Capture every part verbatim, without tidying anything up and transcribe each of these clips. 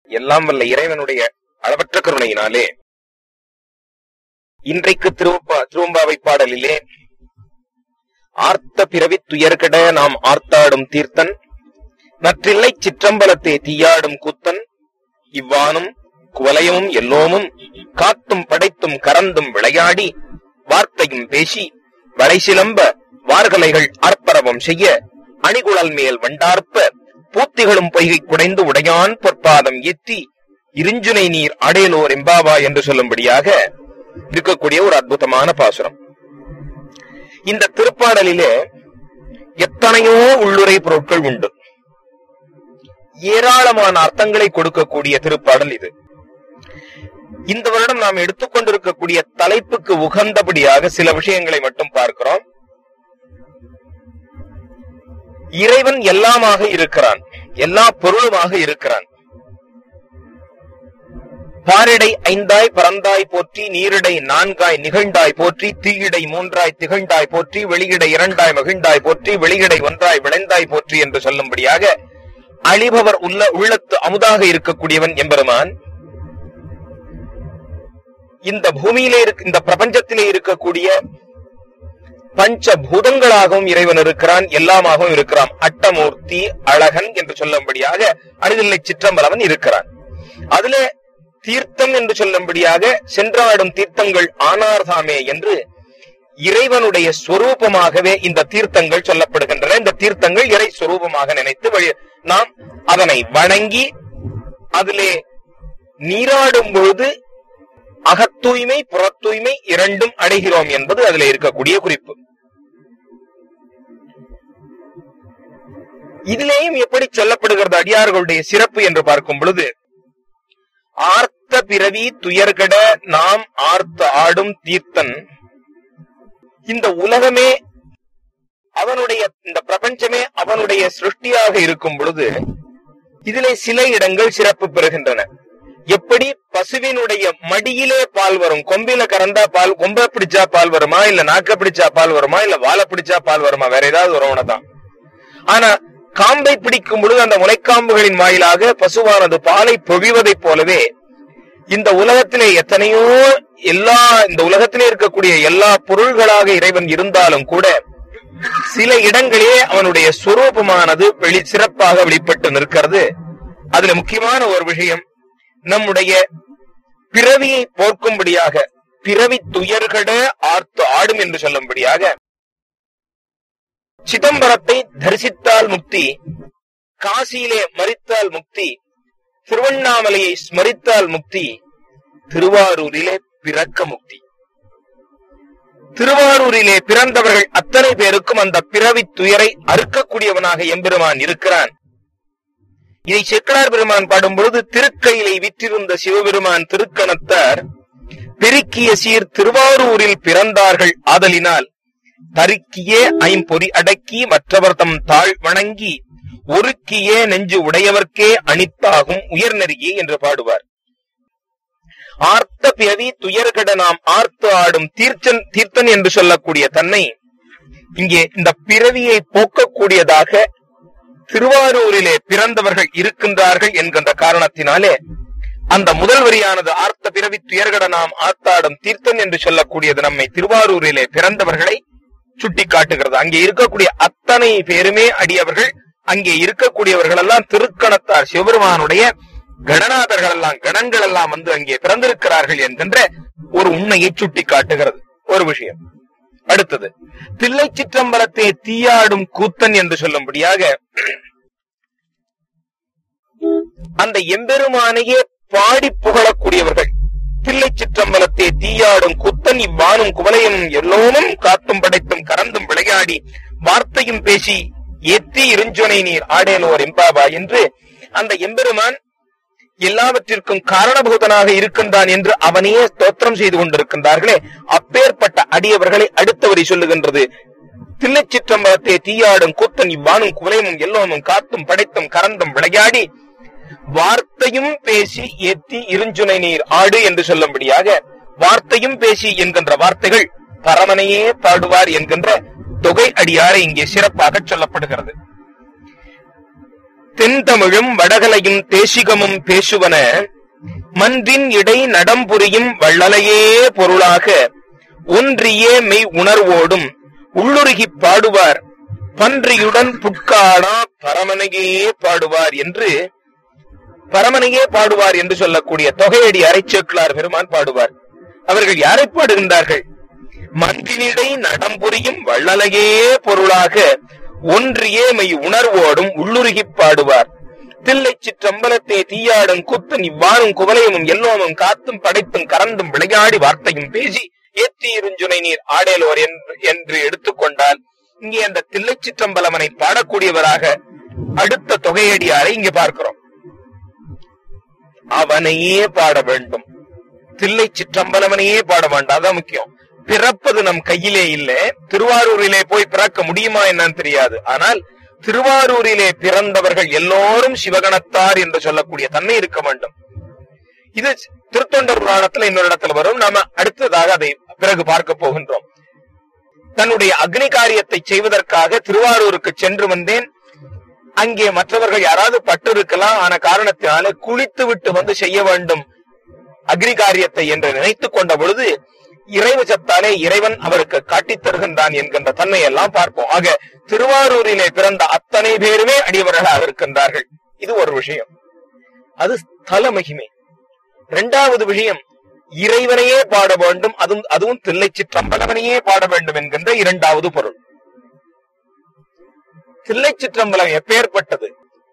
எல்லாம் வல்ல இறைவனுடைய அளவற்ற கருணையினாலே இன்றைக்கு திருவப்பா திருவம்பாவை பாடலிலே ஆர்த்த பிறவி துயர்கட நாம் ஆர்த்தாடும் தீர்த்தன் நற்றில்லை சிற்றம்பலத்தே தீயாடும் கூத்தன் இவ்வானும் குவலயமும் எல்லோமும் காத்தும் படைத்தும் கறந்தும் விளையாடி வார்த்தையும் பேசி வளைசிலம்ப வார்கலைகள் ஆர்ப்பரவம் செய்ய அணிகுழல் மேல் வண்டார்ப்ப பூத்திகளும் பொய்கை குடைந்து உடையான் பொற்பாதம் ஏற்றி இருஞ்சுனை நீர் அடையலோர் எம்பாவா என்று சொல்லும்படியாக இருக்கக்கூடிய ஒரு அற்புதமான பாசுரம். இந்த திருப்பாடலிலே எத்தனையோ உள்ளுரை பொருட்கள் உண்டு. ஏராளமான அர்த்தங்களை கொடுக்கக்கூடிய திருப்பாடல் இது. இந்த வருடம் நாம் எடுத்துக்கொண்டிருக்கக்கூடிய தலைப்புக்கு உகந்தபடியாக சில விஷயங்களை மட்டும் பார்க்கிறோம். இறைவன் எல்லாமாக இருக்கிறான், எல்லா பொருளுமாக இருக்கிறான். பாரிடை ஐந்தாய் பறந்தாய் போற்றி, நீரிடை நான்காய் நிகழ்ந்தாய் போற்றி, தீயிடை மூன்றாய் திகழ்ந்தாய் போற்றி, வெளியிடை இரண்டாய் மகிழ்ந்தாய் போற்றி, வெளியிடை ஒன்றாய் விளைந்தாய் போற்றி என்று சொல்லும்படியாக அழிபவர் உள்ள உள்ளத்து அமுதாக இருக்கக்கூடியவன் எம்பெருமான். இந்த பூமியிலே இருக்க இந்த பிரபஞ்சத்திலே இருக்கக்கூடிய பஞ்ச பூதங்களாகவும் இறைவன் இருக்கிறான், எல்லாமாகவும் இருக்கிறான். அட்டமூர்த்தி அழகன் என்று சொல்லும்படியாக அணிதில்லை சிற்றம்பலவன் இருக்கிறான். அதுல தீர்த்தம் என்று சொல்லும்படியாக சென்றாடும் தீர்த்தங்கள் ஆனார்தாமே என்று இறைவனுடைய ஸ்வரூபமாகவே இந்த தீர்த்தங்கள் சொல்லப்படுகின்றன. இந்த தீர்த்தங்கள் இறை ஸ்வரூபமாக நினைத்து நாம் அதனை வணங்கி அதிலே நீராடும் பொழுது அகத்தூய்மை புறத்தூய்மை இரண்டும் அடைகிறோம் என்பது அதில் இருக்கக்கூடிய குறிப்பு. இதிலேயும் எப்படி சொல்லப்படுகிறது அடியார்களுடைய சிறப்பு என்று பார்க்கும் பொழுது, ஆர்த்த பிறவி துயர்கட நாம் ஆர்த்த ஆடும் தீர்த்தன். இந்த உலகமே அவனுடைய, இந்த பிரபஞ்சமே அவனுடைய சிருஷ்டியாக இருக்கும் பொழுது இதிலே சில இடங்கள் சிறப்பு பெறுகின்றன. எப்படி பசுவினுடைய மடியிலே பால் வரும், கொம்பில கறந்தா பால், கொம்ப பிடிச்சா பால் வருமா, இல்ல நாக்க பிடிச்சா பால் வருமா, இல்ல வாழை பிடிச்சா பால் வருமா, வேற ஏதாவது வருவனதான். ஆனா காம்பை பிடிக்கும் பொழுது அந்த முளைக்காம்புகளின் வாயிலாக பசுவானது பாலை பொழிவதைப் போலவே இந்த உலகத்திலே எத்தனையோ எல்லா இந்த உலகத்திலே இருக்கக்கூடிய எல்லா பொருள்களாக இறைவன் இருந்தாலும் கூட சில இடங்களே அவனுடைய சுரூபமானது வெளி சிறப்பாக வெளிப்பட்டு நிற்கிறது. அதுல முக்கியமான ஒரு விஷயம், நம்முடைய பிறவியை போக்கும்படியாக பிறவி துயர்கட ஆர்த்து ஆடும் என்று சொல்லும்படியாக சிதம்பரத்தை தரிசித்தால் முக்தி, காசியிலே மரித்தால் முக்தி, திருவண்ணாமலையை ஸ்மரித்தால் முக்தி, திருவாரூரிலே பிறக்க முக்தி. திருவாரூரிலே பிறந்தவர்கள் அத்தனை பேருக்கும் அந்த பிறவி துயரை அறுக்கக்கூடியவனாக எம்பெருமான் இருக்கிறான். இதை செக்கடார் பெருமான் பாடும்பொழுது, திருக்கையிலை விற்றிருந்த சிவபெருமான் திருக்கணத்தார் பெருக்கிய சீர் திருவாரூரில் பிறந்தார்கள் ஆதலினால் தருக்கியே ஐம்பொறி அடக்கி மற்றவர் தம் தாழ் வணங்கி ஒருக்கியே நெஞ்சு உடையவர்க்கே அணித்தாகும் உயர்நெறியே என்று பாடுவார். ஆர்த்த பிறவி துயர்கட நாம் ஆர்த்து ஆடும் தீர்த்தன் தீர்த்தன் என்று சொல்லக்கூடிய தன்னை இங்கே இந்த பிறவியை போக்கக்கூடியதாக திருவாரூரிலே பிறந்தவர்கள் இருக்கின்றார்கள் என்கின்ற காரணத்தினாலே அந்த முதல் வரியானது ஆர்த்த பிறவி துயர்கட நாம் ஆர்த்தாடும் தீர்த்தன் என்று சொல்லக்கூடியது நம்மை திருவாரூரிலே பிறந்தவர்களை சுட்டி காட்டுகிறது. அங்கே இருக்கக்கூடிய அத்தனை பேருமே அடியவர்கள், அங்கே இருக்கக்கூடியவர்கள் எல்லாம் திருக்கணத்தார் சிவபெருமானுடைய கணநாதர்கள் எல்லாம், கணங்கள் எல்லாம் வந்து அங்கே பிறந்திருக்கிறார்கள் என்கின்ற ஒரு உண்மையை சுட்டி காட்டுகிறது ஒரு விஷயம். அடுத்தது, தில்லை சிற்றம்பலத்தை தீயாடும் கூத்தன் என்று சொல்லும்படியாக அந்த எம்பெருமானையே பாடி புகழக்கூடியவர்கள். தில்லை சிற்றம்பலத்தை தீயாடும் கூத்தன் இவ்வானும் குவலையும் எல்லோனும் காத்தும் படைத்தும் கறந்தும் விளையாடி வார்த்தையும் பேசி ஏத்தி இருஞ்சுனை நீர் ஆடேலோர் எம்பாவா என்று அந்த எம்பெருமான் எல்லாவற்றிற்கும் காரணபூதனாக இருக்கின்றான் என்று அவனையே ஸ்தோத்திரம் செய்து கொண்டிருக்கின்றார்களே, அப்பேற்பட்ட அடியவர்களை அடுத்த வரி சொல்லுகின்றது. தில்லை சிற்றம்பலத்தை தீயாடும் கூத்தன் இவ்வானும் குவலையும் எல்லோனும் காத்தும் படைத்தும் கறந்தும் விளையாடி வார்த்தையும் பேசி ஏத்தி இருஞ்சுனை நீர் ஆடு என்று சொல்லும்படியாக வார்த்தையும் பேசி என்கின்ற வார்த்தைகள் பரமனையே பாடுவார் என்கின்ற தொகை அடியாரை இங்கே சிறப்பாக சொல்லப்படுகிறது. தென்தமிழும் வடகலையும் தேசிகமும் பேசுவன மன்றின் இடை நடம்புரியும் வள்ளலையே பொருளாக ஒன்றியே மெய் உணர்வோடும் உள்ளுருகிப் பாடுவார் பன்றியுடன் புட்காடா பரமனையே பாடுவார் என்று பரமனையே பாடுவார் என்று சொல்லக்கூடிய தொகையடி அரைச்சேக்கிழார் பெருமான் பாடுவார். அவர்கள் யாரை பாடுகின்றார்கள்? மன்றினிடை நடம்புரியும் வள்ளலையே பொருளாக ஒன்றியே மெய் உணர்வோடும் உள்ளுருகிப் பாடுவார். தில்லை சிற்றம்பலத்தே தீயாடும் கூத்தன் இவ்வாறும் குவலையமும் எல்லோமும் காத்தும் படைத்தும் கறந்தும் விளையாடி வார்த்தையும் பேசி ஏற்றி இருஞ்சுனை நீர் ஆடேலோர் என்று எடுத்துக்கொண்டால் இங்கே அந்த தில்லை சிற்றம்பலமனை பாடக்கூடியவராக அடுத்த தொகையடியாரை இங்கே பார்க்கிறோம். அவனையே பாட வேண்டும், தில்லை சிற்றம்பலமனையே பாட வேண்டாம். அதான் முக்கியம். பிறப்பது நம் கையிலே இல்லை. திருவாரூரிலே போய் பிறக்க முடியுமா என்னன்னு தெரியாது. ஆனால் திருவாரூரிலே பிறந்தவர்கள் எல்லோரும் சிவகணத்தார் என்று சொல்லக்கூடிய தன்மை இருக்க வேண்டும். இது திருத்தொண்டர் புராணத்துல இன்னொரு இடத்துல வரும். நாம அடுத்ததாக அதை பிறகு பார்க்க போகின்றோம். தன்னுடைய அக்னி காரியத்தை செய்வதற்காக திருவாரூருக்கு சென்று வந்தேன். அங்கே மற்றவர்கள் யாராவது பட்டு இருக்கலாம், ஆன காரணத்தினால குளித்து விட்டு வந்து செய்ய வேண்டும் அக்னி காரியத்தை என்று நினைத்துக் கொண்ட பொழுது இறைவசத்தாலே இறைவன் அவருக்கு காட்டித் தருகின்றான் என்கின்ற தன்மை எல்லாம் பார்ப்போம். ஆக திருவாரூரிலே பிறந்த அத்தனை பேருமே அடியவர்களாக இருக்கின்றார்கள். இது ஒரு விஷயம். அது ஸ்தல மகிமை. இரண்டாவது விஷயம், இறைவனையே பாட வேண்டும், அதுவும் அதுவும் தில்லை சிற்றம்பலவனையே பாட வேண்டும் என்கின்ற இரண்டாவது பொருள். தில்லை சிற்றம்பலம் எப்பேற்பட்டது?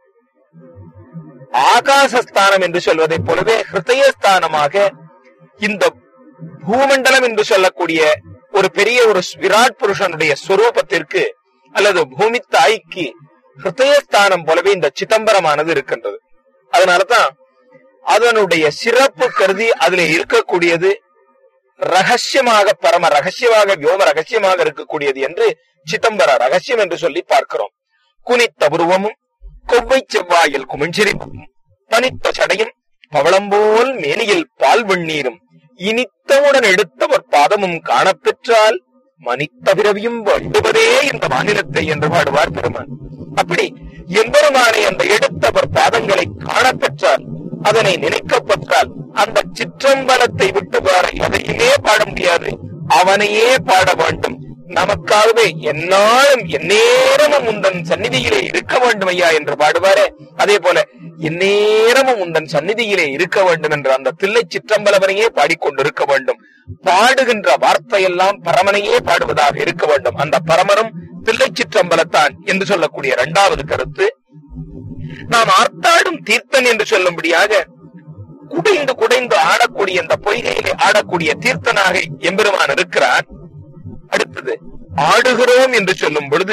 ஆகாசஸ்தானம் என்று சொல்வதைப் போலவே ஹிருதயஸ்தானமாக இந்த பூமண்டலம் என்று சொல்லக்கூடிய ஒரு பெரிய ஒரு விராட் புருஷனுடைய ஸ்வரூபத்திற்கு அல்லது பூமி தாய்க்கு ஹிருதயஸ்தானம் போலவே இந்த சிதம்பரமானது இருக்கின்றது. அதனாலதான் அதனுடைய சிறப்பு கருதி அதிலே இருக்கக்கூடியது ரகசியமாக, பரம ரகசியமாக, வியோம ரகசியமாக இருக்கக்கூடியது என்று சிதம்பர ரகசியம் என்று சொல்லி பார்க்கிறோம். குனித்த புருவமும் கொவ்வை செவ்வாயில் குமிழ்சிரிப்பும் பனித்த சடையும் பவளம்போல் மேனியில் பால் வெண்ணீரும் இனித்தவுடன் எடுத்தவர் பாதமும் காணப்பெற்றால் மனித்த பிறவியும் வேண்டுவதே இந்த மாநிலத்தை என்று பாடுவார் பெருமான். அப்படி எம்பெருமானை அந்த எடுத்தவர் பாதங்களை காணப்பெற்றால், அதனை நினைக்கப்பட்டால் அந்த சிற்றம்பலத்தை விட்டு பாட எதையுமே பாட முடியாது. அவனையே பாட வேண்டும். நமக்காகவே என்னாலும் எந்நேரமும் உந்தன் சந்நிதியிலே இருக்க வேண்டும் ஐயா என்று பாடுவாரே, அதே போல எந்நேரமும் உந்தன் சந்நிதியிலே இருக்க வேண்டும் என்ற அந்த தில்லை சிற்றம்பலவனையே பாடிக்கொண்டிருக்க வேண்டும். பாடுகின்ற வார்த்தையெல்லாம் பரமனையே பாடுவதாக இருக்க வேண்டும். அந்த பரமனும் தில்லை சிற்றம்பலத்தான் என்று சொல்லக்கூடிய இரண்டாவது கருத்து. நாம் ஆர்த்தாடும் தீர்த்தன் என்று சொல்லும்படியாக குடைந்து குடைந்து ஆடக்கூடிய இந்த பொய்கையிலே ஆடக்கூடிய தீர்த்தனாக எம்பெருமான் இருக்கிறார். அடுத்தது ஆடுகிறோம் என்று சொல்லும் பொழுது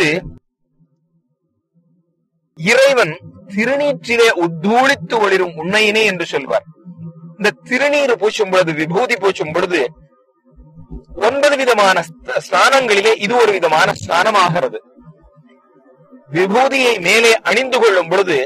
இறைவன் திருநீற்றிலே உத்தூளித்து ஒளிரும் உண்மையினே என்று சொல்வார். இந்த திருநீர் பூசும் பொழுது, விபூதி பூசும் பொழுது ஒன்பது விதமான ஸ்நானங்களிலே இது ஒரு விதமான ஸ்நானமாகிறது. விபூதியை மேலே அணிந்து கொள்ளும் பொழுது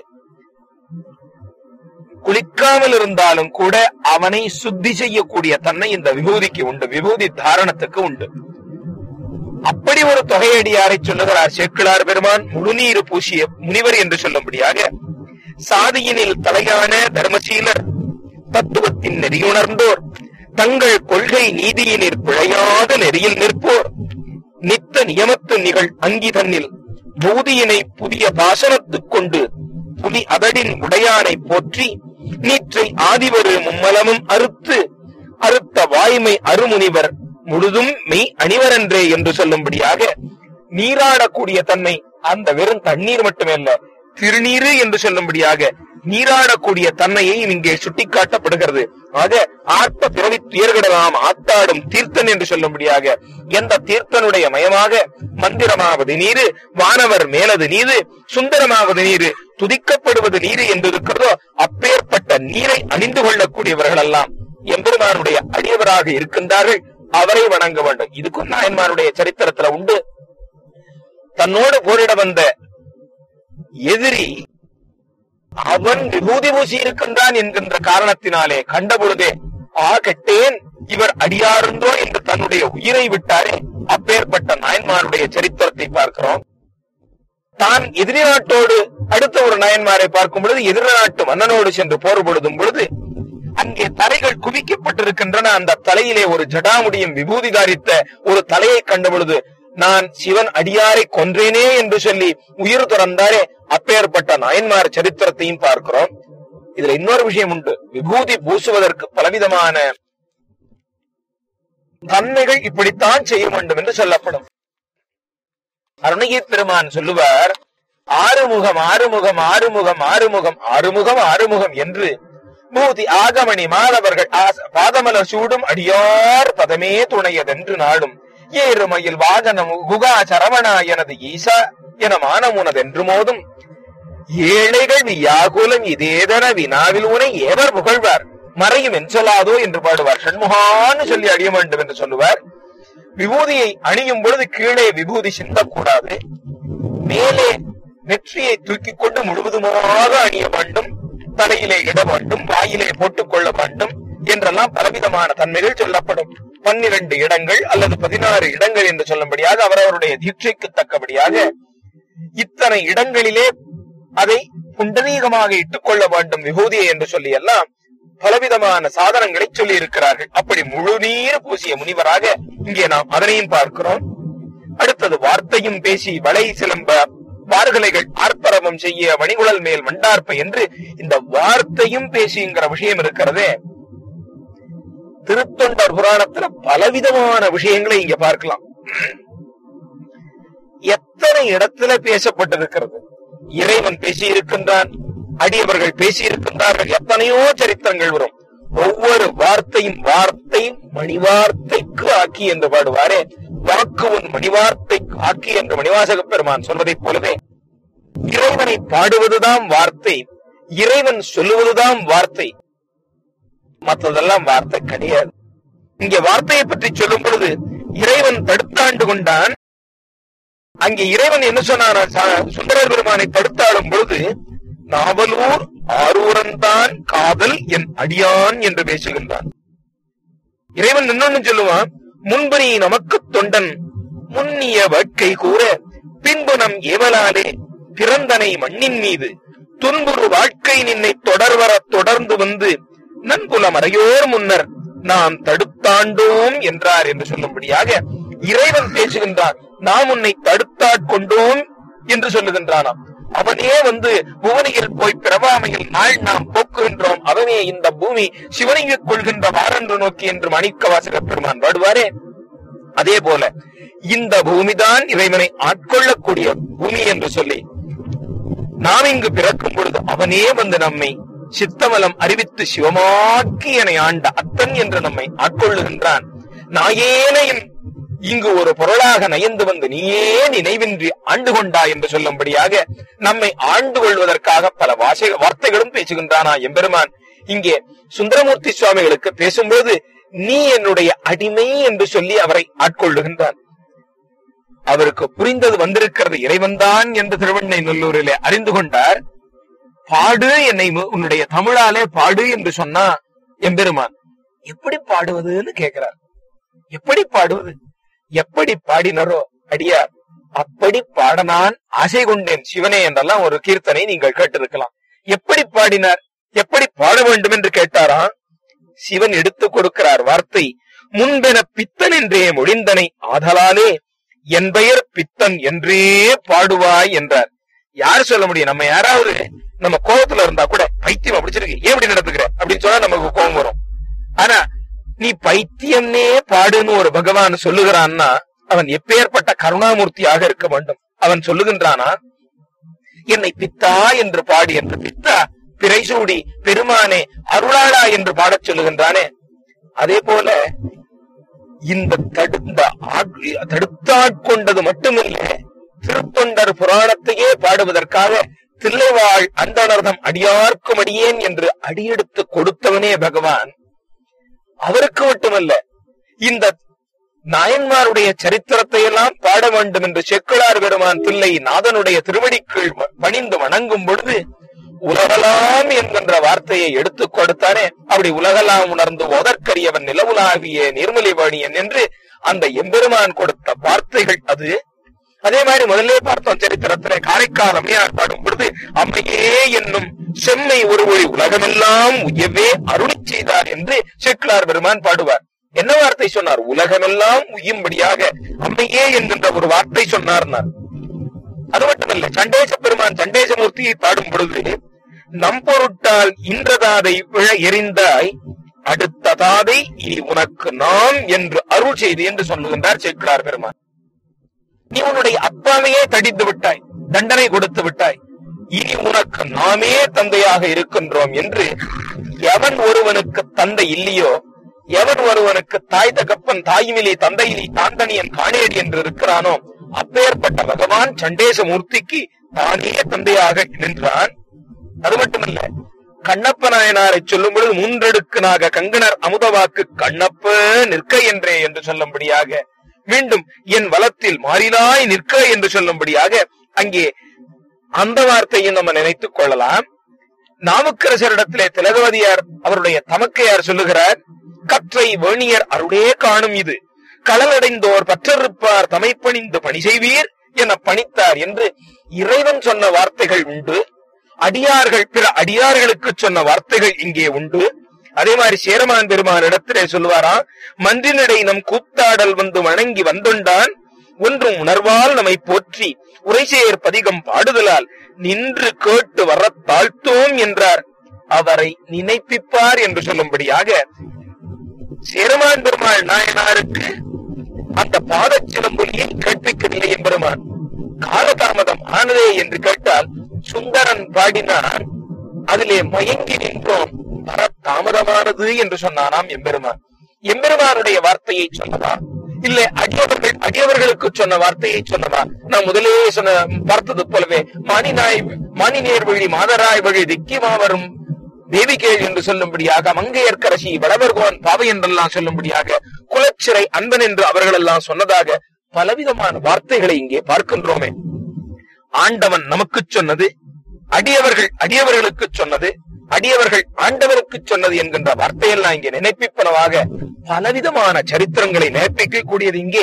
குளிக்காமல் இருந்தாலும் கூட அவனை சுத்தி செய்யக்கூடிய தன்மை இந்த விபூதிக்கு உண்டு, விபூதி தாரணத்துக்கு உண்டு. அப்படி ஒரு தொகையடியாரை சொல்லுகிறார் சேக்கிழார் பெருமான். முழுநீர் பூசிய முனிவர் என்று சொல்லும்படியாக சாதியினில் தலையான தர்மசீலர் தத்துவத்தின் நெறியுணர்ந்தோர் தங்கள் கொள்கை நீதியினில் பிழையாத நெறியில் நிற்போர் நித்த நியமத்து நிகழ் அங்கி தன்னில் பூதியினை புதிய பாசனத்துக் கொண்டு புலி அதடின் உடையானை போற்றி நீற்றை ஆதிவரு மும்மலமும் அறுத்து அறுத்த வாய்மை அருமுனிவர் முழுதும் மெய் அணிவரன்றே என்று சொல்லும்படியாக நீராடக்கூடிய தன்மை அந்த வெறும் தண்ணீர் மட்டுமல்ல, திருநீரு என்று சொல்லும்படியாக நீராடக்கூடிய தன்மையையும் இங்கே சுட்டிக்காட்டப்படுகிறது. ஆக ஆர்த்த பிறவி துயர்கிடலாம் ஆத்தாடும் தீர்த்தன் என்று சொல்லும்படியாக எந்த தீர்த்தனுடைய மயமாக மந்திரமாவது நீரு, வானவர் மேலது நீரு, சுந்தரமாவது நீரு, துதிக்கப்படுவது நீரு என்று இருக்கிறதோ அப்பேற்பட்ட நீரை அணிந்து கொள்ளக்கூடியவர்கள் எல்லாம் எம்பெருமானுடைய அடியவராக இருக்கின்றார்கள். அவரை வணங்க வேண்டும். இதுக்கும் நாயன்மாருடைய சரித்திரத்துல உண்டு. தன்னோடு போரிட வந்த எதிரி அவன் விபூதி பூசி இருக்கின்றான் என்கின்ற காரணத்தினாலே கண்டபொழுதே ஆ கெட்டேன் இவர் அடியாருந்தோ என்று தன்னுடைய உயிரை விட்டாரே. அப்பேற்பட்ட நாயன்மாருடைய சரித்திரத்தை பார்க்கிறோம். தான் எதிரி நாட்டோடு அடுத்த ஒரு நாயன்மாரை பார்க்கும் பொழுது எதிர நாட்டு மன்னனோடு சென்று போர் பொழுதும் பொழுது அங்கே தலைகள் குவிக்கப்பட்டிருக்கின்றன. அந்த தலையிலே ஒரு ஜடாமுடியும் விபூதி தாரித்த ஒரு தலையை கண்ட பொழுது நான் சிவன் அடியாரை கொன்றேனே என்று சொல்லி உயிர் துறந்தாரே, அப்பேற்பட்ட நாயன்மார் சரித்திரத்தையும் பார்க்கிறோம். இதுல இன்னொரு விஷயம் உண்டு. விபூதி பூசுவதற்கு பலவிதமான தன்மைகள் இப்படித்தான் செய்ய வேண்டும் என்று சொல்லப்படும். அருணகிரி பெருமான் சொல்லுவார், ஆறுமுகம் ஆறுமுகம் ஆறுமுகம் ஆறுமுகம் ஆறுமுகம் ஆறுமுகம் என்று பூதி ஆகமணி மாதவர்கள் பாதமலர் சூடும் அடியார் பதமே துணையதென்று நாடும் ஏறுமயில் வாகனம் குகா சரவணா எனது ஈசா என மானமுனதென்று மோதும் ஏழைகள் வியாகுலம் இதேதன வினாவில் உனை ஏவர் புகழ்வார் மறையும் என் சொல்லாதோ என்று பாடுவார். ஷண்முகான்னு சொல்லி அணிய வேண்டும் என்று சொல்லுவார். விபூதியை அணியும் பொழுது கீழே விபூதி சிந்தக்கூடாது, மேலே நெற்றியை தூக்கி கொண்டு முழுவதுமாக அணிய வேண்டும், தலையிலே இட வேண்டும், வாயிலே போட்டுக் கொள்ள வேண்டும் என்றெல்லாம் பலவிதமான தன்மைகள் சொல்லப்படும். பன்னிரண்டு இடங்கள் அல்லது பதினாறு இடங்கள் என்று சொல்லும்படியாக அவரவருடைய தீட்சைக்கு தக்கபடியாக இத்தனை இடங்களிலே அதை புண்டரீகமாக இட்டுக் கொள்ள வேண்டும் விபூதியை என்று சொல்லி எல்லாம் பலவிதமான சாதனங்களை சொல்லி இருக்கிறார்கள். அப்படி முழு நீர் பூசிய முனிவராக இங்கே நாம் அதனையும் பார்க்கிறோம். அடுத்தது வார்த்தையும் பேசி வளை சிலம்ப வார்கலைகள் ஆர்ப்பரவம் செய்ய வணிகுழல் மேல் மண்டார்ப்ப என்று இந்த வார்த்தையும் பேசிங்கிற விஷயம் இருக்கிறதே. திருத்தொண்டர் புராணத்துல பலவிதமான விஷயங்களை இங்க பார்க்கலாம். எத்தனை இடத்துல பேசப்பட்டிருக்கிறது. இறைவன் பேசி இருக்கின்றான், அடியவர்கள் பேசி இருக்கின்றார்கள், எத்தனையோ சரித்திரங்கள் வரும். ஒவ்வொரு வார்த்தையும் வார்த்தை மணிவார்த்தைக்கு ஆக்கி என்று பாடுவாரே, வாக்கு உன் மணிவார்த்தைக்கு ஆக்கி என்று மணிவாசக பெருமான் சொல்வதைப் போலவே இறைவனை பாடுவதுதான் வார்த்தை, இறைவன் சொல்லுவதுதான் வார்த்தை, மற்றதெல்லாம் வார்த்தை கிடையாது. இங்கே வார்த்தையை பற்றி சொல்லும் பொழுது இறைவன் தடுத்தாண்டு கொண்டான். அங்கே இறைவன் என்ன சொன்னான்? சுந்தரர் பெருமானை தடுத்தாடும் பொழுது நாவலூர் ஆரூரன்தான் காதல் என் அடியான் என்று பேசுகின்றான். இறைவன் இன்னொன்னு சொல்லுவான், முன்பு நீ நமக்கு தொண்டன் முன்னிய வேட்கை கூற பின்பு நம் ஏவலாலே பிறந்தனை மண்ணின் மீது துன்புறு வாழ்க்கை நின்னை தொடர்வர தொடர்ந்து வந்து நன்புல மறையோர் முன்னர் நாம் தடுத்தாண்டோம் என்றார் என்று சொல்லும்படியாக இறைவன் பேசுகின்றான். நாம் உன்னை தடுத்தாட்கொண்டோம் என்று சொல்லுகின்றானாம். அவனே வந்து புவனியில் போய் பிரபாமையில் நாள் நாம் போக்குகின்றோம், அவனே இந்த பூமி சிவனையை கொள்கின்ற வாரன்று நோக்கி என்று மாணிக்க வாசக பெருமான் பாடுவாரே. அதே போல இந்த பூமிதான் இறைவனை ஆட்கொள்ளக்கூடிய பூமி என்று சொல்லி நாம் இங்கு பிறக்கும் பொழுது அவனே வந்து நம்மை சித்தமலம் அறிவித்து சிவமாக்கி என ஆண்ட அத்தன் என்று நம்மை ஆட்கொள்ளுகின்றான். நாயேனையும் இங்கு ஒரு பொருளாக நயந்து வந்து நீயே நினைவின்றி ஆண்டு கொண்டா என்று சொல்லும்படியாக நம்மை ஆண்டு கொள்வதற்காக பல வாசக வார்த்தைகளும் பேசுகின்றானா எம்பெருமான். இங்கே சுந்தரமூர்த்தி சுவாமிகளுக்கு பேசும்போது நீ என்னுடைய அடிமை என்று சொல்லி அவரை ஆட்கொள்ளுகின்றான். அவருக்கு புரிந்தது வந்திருக்கிறது இறைவன்தான் என்று திருவண்ணை நல்லூரிலே அறிந்து கொண்டார். பாடு என்னை உன்னுடைய தமிழாலே பாடு என்று சொன்னா எம்பெருமான் எப்படி பாடுவதுன்னு கேட்கிறார். எப்படி பாடுவது? எப்படி பாடினரோ அடியார் அப்படி பாடனான் ஆசை கொண்டேன் சிவனே என்றெல்லாம் ஒரு கீர்த்தனை நீங்கள் கேட்டிருக்கலாம். எப்படி பாடினார், எப்படி பாட வேண்டும் என்று கேட்டாராம். சிவன் எடுத்துக் கொடுக்கிறார் வார்த்தை, முன்பென பித்தன் என்றே மொழிந்தனை ஆதலாலே என் பெயர் பித்தன் என்றே பாடுவாய் என்றார். யாரு சொல்ல முடியும்? நம்ம யாராவது நம்ம கோபத்துல இருந்தா கூட பைத்தியம் அப்படிச்சிருக்கு ஏன் இப்படி நடத்துக்கிற அப்படின்னு சொன்னா நமக்கு கோபம் வரும். ஆனா நீ பைத்தியம்னே பாடுன்னு ஒரு பகவான் சொல்லுகிறான்னா அவன் எப்பேற்பட்ட கருணாமூர்த்தியாக இருக்க வேண்டும். அவன் சொல்லுகின்றானா என்னை பித்தா என்று பாடி என்று பித்தா பிறைசூடி பெருமானே அருளாளா என்று பாடச் சொல்லுகின்றானே. அதே போல இந்த தடுத்த தடுத்தாட்கொண்டது மட்டுமில்ல, திருத்தொண்டர் புராணத்தையே பாடுவதற்காக தில்லைவாழ் அந்தணர்தம் அடியார்க்கும் அடியேன் என்று அடியெடுத்து கொடுத்தவனே பகவான். அவருக்கு மட்டுமல்ல, இந்த நாயன்மாருடைய சரித்திரத்தை எல்லாம் பாட வேண்டும் என்று செக்குளார் பெருமான் தில்லை நாதனுடைய திருவடிக்குள் பணிந்து வணங்கும் பொழுது உலகலாம் என்கின்ற வார்த்தையை எடுத்துக் கொடுத்தானே. அப்படி உலகலாம் உணர்ந்து ஓதற்கரியவன் நிலவுலாகிய நீர்மலிவாணியன் என்று அந்த எம்பெருமான் கொடுத்த வார்த்தைகள் அது. அதே மாதிரி முதல்ல பார்த்தோம் சரித்திரத்திலே காரைக்கால் அம்மையார் பாடும் பொழுது அம்மையே என்னும் செம்மை ஒரு ஒளி உலகமெல்லாம் உயவே அருளி செய்தார் என்று சேக்கிழார் பெருமான் பாடுவார். என்ன வார்த்தை சொன்னார்? உலகமெல்லாம் உய்யும்படியாக அம்மையே என்கின்ற ஒரு வார்த்தை சொன்னார்னார். அது மட்டுமல்ல, சண்டேச பெருமான் சண்டேசமூர்த்தியை பாடும் பொழுது நம்பொருட்டால் இன்றதாதை விழ எறிந்தாய் அடுத்ததாதை இனி உனக்கு நாம் என்று அருள் செய்து என்று சொல்லுகின்றார் சேக்கிழார் பெருமான். நீ உன்னுடைய அப்பாவையே தடித்து விட்டாய், தண்டனை கொடுத்து விட்டாய், இனி உனக்கு நாமே தந்தையாக இருக்கின்றோம் என்று. எவன் ஒருவனுக்கு தந்தை இல்லையோ, எவன் ஒருவனுக்கு தாய் தகப்பன் தாய்மிலி தந்தையிலி தாந்தனியன் காணேடி என்று இருக்கிறானோ, அப்பேற்பட்ட பகவான் சண்டேசமூர்த்திக்கு தானே தந்தையாக நின்றான். அது மட்டுமல்ல, கண்ணப்ப நாயனாரை சொல்லும் பொழுது மூன்றெடுக்குனாக கங்கணர் அமுதவாக்கு கண்ணப்ப நிற்க என்றே என்று சொல்லும்படியாக, மீண்டும் என் வலத்தில் மாறினாய் நிற்க என்று சொல்லும்படியாக அங்கே அந்த வார்த்தையும் நம்ம நினைத்துக் கொள்ளலாம். நாவுக்கரசரிடத்திலே திலகவதியார் அவருடைய தமக்கையார் சொல்லுகிறார், கற்றை வேணியர் அருளே காணும் இது களலடைந்தோர் பற்றறுப்பார் தமைப்பணிந்து பணி செய்வீர் என பணித்தார் என்று இறைவன் சொன்ன வார்த்தைகள் உண்டு. அடியார்கள் பிற அடியார்களுக்கு சொன்ன வார்த்தைகள் இங்கே உண்டு. அதே மாதிரி சேரமான் பெருமான் இடத்திலே சொல்லுவாரா, மன்றினடை நம் கூத்தாடல் வந்து வணங்கி வந்துண்டான் ஒன்றும் உணர்வால் நம்மை போற்றி உரைசேர் பதிகம் பாடுதலால் நின்று கேட்டு வர தாழ்த்தோம் என்றார். அவரை நினைப்பிப்பார் என்று சொல்லும்படியாக சேரமான் பெருமாள் நாயனாருக்கு அந்த பாதச்சிலம்பொலியை கேட்பிக்கவில்லை எம்பெருமான். காலதாமதம் ஆனதே என்று கேட்டால் சுந்தரன் பாடினான், அதிலே மயங்கி நின்றோம், வர தாமதமானது என்று சொன்னானாம் எம்பெருமான். எம்பெருமானுடைய வார்த்தையை சொன்னதா, இல்லை அடியவர்கள் அடியவர்களுக்கு சொன்ன வார்த்தையை சொன்னதா? நான் முதலே சொன்ன பார்த்தது போலவே மானினாய் மானினேர் வழி மாதராய் வழி திக்கிமா வரும் தேவிகேள் என்று சொல்லும்படியாக, மங்கையர்க்கரசி வடவர்கோன் பாவை என்றெல்லாம் சொல்லும்படியாக, குலச்சிறை அன்பன் என்று அவர்கள் எல்லாம் சொன்னதாக பலவிதமான வார்த்தைகளை இங்கே பார்க்கின்றோமே. ஆண்டவன் நமக்கு சொன்னது, அடியவர்கள் அடியவர்களுக்கு சொன்னது, அடியவர்கள் ஆண்டவருக்கு சொன்னது என்கின்ற வார்த்தையெல்லாம் இங்கே நினைப்பிப்பனவாக பலவிதமான சரித்திரங்களை நினைப்பிக்க கூடியது இங்கே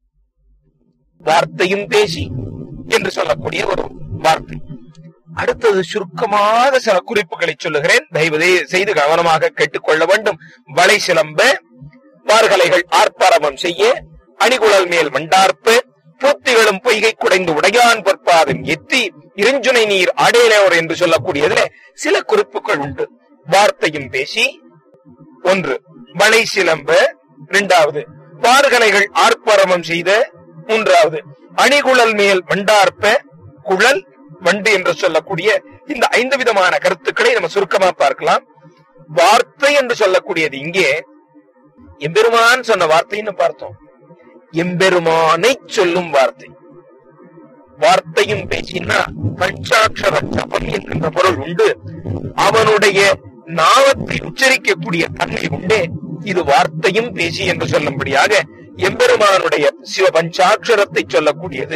வார்த்தையும் பேசி என்று சொல்லக்கூடிய ஒரு வார்த்தை. அடுத்தது சுருக்கமாக சில குறிப்புகளை சொல்லுகிறேன், தயவு செய்து கவனமாக கேட்டுக்கொள்ள வேண்டும். வளை சிலம்ப வார்கலைகள் ஆர்ப்பாரவம் செய்ய அணிகுழல் மேல் மண்டார்ப்பு பூத்திகளும் பொய்கை குடைந்து உடையான் பொற்பாதம் எத்தி இருஞ்சுனை நீர் ஆடேலோர் என்று சொல்லக்கூடியதுல சில குறிப்புகள் உண்டு. வார்த்தையும் பேசி ஒன்று, வளை சிலம்ப இரண்டாவது, வார்கலைகள் ஆர்ப்பாரவம் செய்த மூன்றாவது, அணிகுழல் மேல் மண்டார்ப்ப குழல் வண்டு என்று சொல்லக்கூடிய இந்த ஐந்து விதமான கருத்துக்களை நம்ம சுருக்கமா பார்க்கலாம். வார்த்தை என்று சொல்லக்கூடியது இங்கே எம்பெருமான் சொன்ன வார்த்தைன்னு பார்த்தோம். எம்பெருமானை சொல்லும் வார்த்தை. வார்த்தையும் பேசினா பஞ்சாட்சர ஜபம் என்கின்ற பொருள் உண்டு. அவனுடைய நாவத்தை உச்சரிக்கக்கூடிய தன்மை உண்டே, இது வார்த்தையும் பேசி என்று சொல்லும்படியாக எம்பெருமானுடைய சிவ பஞ்சாட்சரத்தை சொல்லக்கூடியது.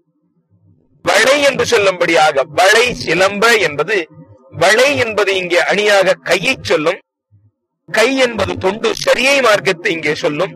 வளை என்று சொல்லும்படியாக வளை சிலம்ப என்பது, வளை என்பது இங்கே அணியாக கையை சொல்லும், கை என்பது தொண்டு சரியை மார்க்கத்தை இங்கே சொல்லும்.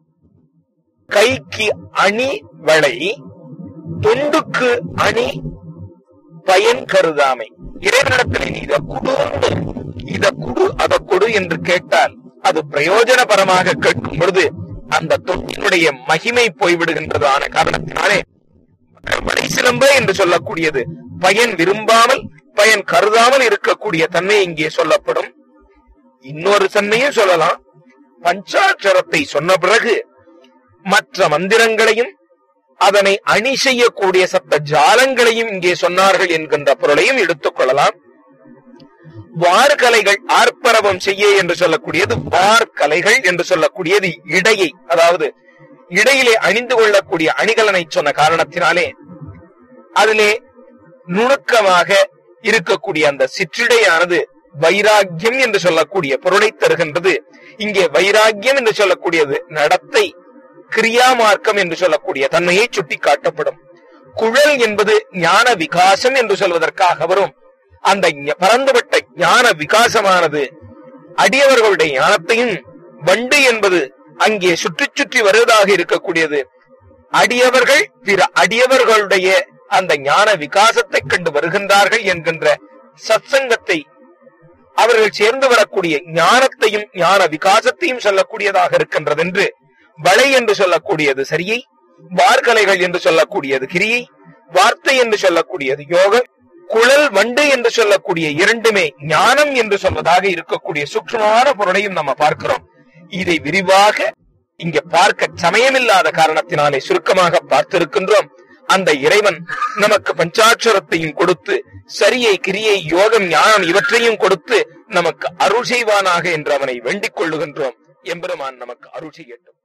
கைக்கு அணி வளை, தொண்டுக்கு அணி பயன் கருதாமை. இறைவனிடத்தில் நீ இதை குடு இத குடு அதை கொடு என்று கேட்டால் அது பிரயோஜனபரமாக கேட்கும் பொழுது அந்த தொண்டினுடைய மகிமை போய்விடுகின்றதான காரணத்தினாலே வளை சிலம்ப என்று சொல்லக்கூடியது பயன் விரும்பாமல் பயன் கருதாமல் இருக்கக்கூடிய தன்மை இங்கே சொல்லப்படும். இன்னொரு தன்மையும் சொல்லலாம். பஞ்சாட்சரத்தை சொன்ன பிறகு மற்ற மந்திரங்களையும் அதனை அணி செய்யக்கூடிய சப்த ஜாலங்களையும் இங்கே சொன்னார்கள் என்கின்ற பொருளையும் எடுத்துக் கொள்ளலாம். வார்கலைகள் ஆர்ப்பரவம் செய்ய என்று சொல்லக்கூடியது, வார்கலைகள் என்று சொல்லக்கூடியது இடையை, அதாவது இடையிலே அணிந்து கொள்ளக்கூடிய அணிகலனை சொன்ன காரணத்தினாலே அதிலே நுணுக்கமாக இருக்கக்கூடிய அந்த சிற்றிடையானது வைராக்கியம் என்று சொல்லக்கூடிய பொருளை தருகின்றது. இங்கே வைராக்கியம் என்று சொல்லக்கூடியது நடத்தை, கிரியா மார்க்கம் என்று சொல்லக்கூடிய தன்மையை சுட்டி காட்டப்படும். குழல் என்பது ஞான விகாசம் என்று சொல்வதற்காக வரும். அந்த பரந்துபட்ட ஞான விகாசமானது அடியவர்களுடைய ஞானத்தையும், வண்டு என்பது அங்கே சுற்றி சுற்றி வருவதாக இருக்கக்கூடியது அடியவர்கள் பிற அடியவர்களுடைய அந்த ஞான விகாசத்தை கண்டு வருகின்றார்கள் என்கின்ற சத்சங்கத்தை, அவர்கள் சேர்ந்து வரக்கூடிய ஞானத்தையும் ஞான விகாசத்தையும் சொல்லக்கூடியதாக இருக்கின்றது என்று வளை என்று சொல்லக்கூடியது சரியை, வார்கலைகள் என்று சொல்லக்கூடியது கிரியை, வார்த்தை என்று சொல்லக்கூடியது யோகம், குழல் வண்டு என்று சொல்லக்கூடிய இரண்டுமே ஞானம் என்று சொல்வதாக இருக்கக்கூடிய சூக்ஷ்மமான பொருளையும் நம்ம பார்க்கிறோம். இதை விரிவாக இங்க பார்க்க சமயமில்லாத காரணத்தினாலே சுருக்கமாக பார்த்திருக்கின்றோம். அந்த இறைவன் நமக்கு பஞ்சாட்சரத்தையும் கொடுத்து சரியை, கிரியை, யோகம், ஞானம் இவற்றையும் கொடுத்து நமக்கு அருள் செய்வானாக என்று அவனை வேண்டிக் கொள்ளுகின்றோம். எம்பெருமான் நமக்கு அருள் செய்யட்டும்.